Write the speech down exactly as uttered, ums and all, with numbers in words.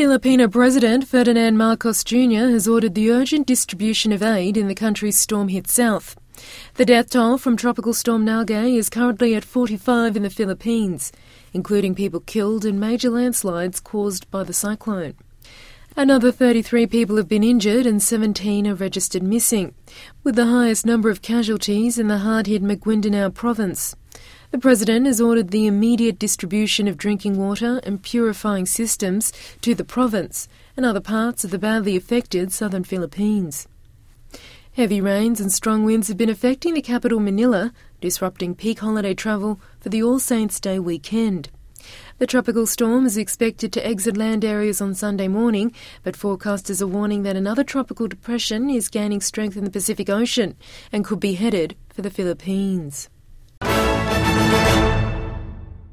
Filipino President Ferdinand Marcos Junior has ordered the urgent distribution of aid in the country's storm-hit south. The death toll from Tropical Storm Nalgae is currently at forty-five in the Philippines, including people killed in major landslides caused by the cyclone. Another thirty-three people have been injured and seventeen are registered missing, with the highest number of casualties in the hard-hit Maguindanao province. The President has ordered the immediate distribution of drinking water and purifying systems to the province and other parts of the badly affected southern Philippines. Heavy rains and strong winds have been affecting the capital Manila, disrupting peak holiday travel for the All Saints' Day weekend. The tropical storm is expected to exit land areas on Sunday morning, but forecasters are warning that another tropical depression is gaining strength in the Pacific Ocean and could be headed for the Philippines.